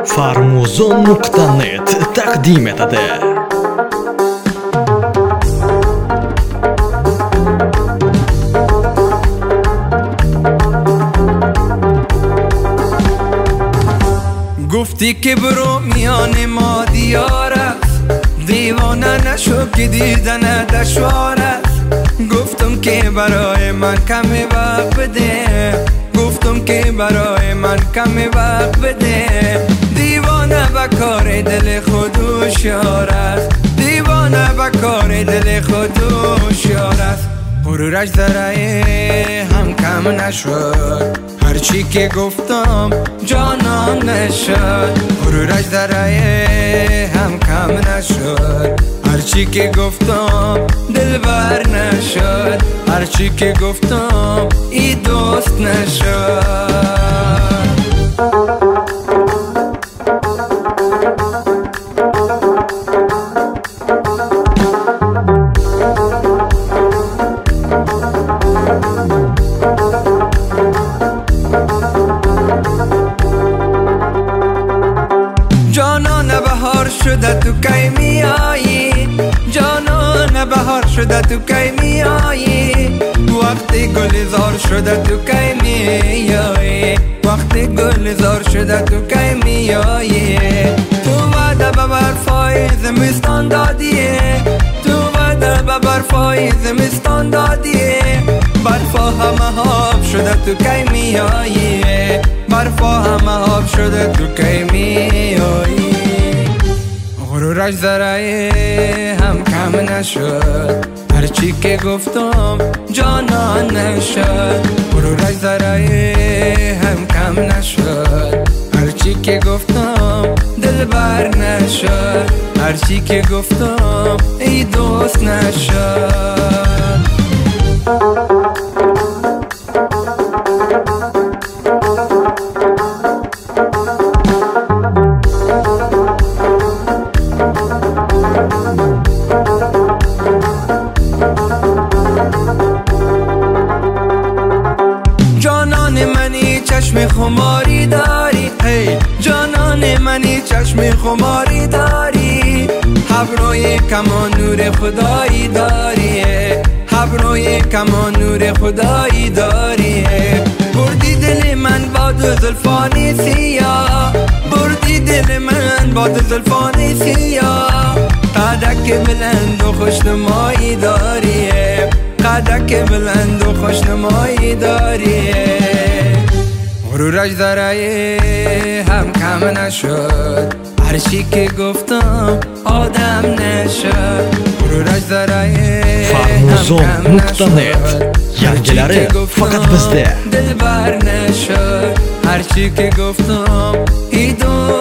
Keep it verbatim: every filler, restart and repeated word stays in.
Farmuzon nuqta net taqdim etadi. گفتی که برو میان ما دیار است، دیوانه نشو که دیدن دشوار است. گفتم که برای من کمی وقت بده، گفتم که برای من کمی وقت بده. دیوانه به کار دل خود هوشیار است، دیوانه به کار دل خود هوشیار است. غرورش ذره هم کم نشد، هرچی که گفتم جانم نشد. غرورش ذره هم کم نشد، هرچی که گفتم دلبر نشد. هرچی که گفتم ای دوست نشد. جانان بهار شده تو کی میایی، جانان بهار شده تو کی میایی. وقتی گلزار شده تو کی میایی، وقتی گلزار شده تو کی میایی. تو وعده به برفای زمستان دادیه، تو وعده به برفای زمستان دادیه. برفا همه آب شده تو کی میایی، برفا همه آب شده تو کی میایی. غرورش ذره هم کم نشد، هرچی که گفتم جانان نشد. غرورش ذره هم کم نشد، هرچی که گفتم دلبر نشد. هرچی که گفتم ای دوست نشد. جانان منی چشم خماری داری، ای جانان منی چشم خماری داری. ابروی کمان نور خدایی داری، ابروی کمان نور خدایی داری. بردی دل من با دو زلفانی سیاه، بردی دل من با دو زلفانی سیاه. قدک بلند و خوشنمایی داری، قدک بلند و خوشنمایی داری. غرورش ذره هم کم نشد، هرچی که گفتم آدم نشد. غرورش ذره Farmuzon nuqta net yangilari faqat bizda. دلبر نشد. هرچی که گفتم ای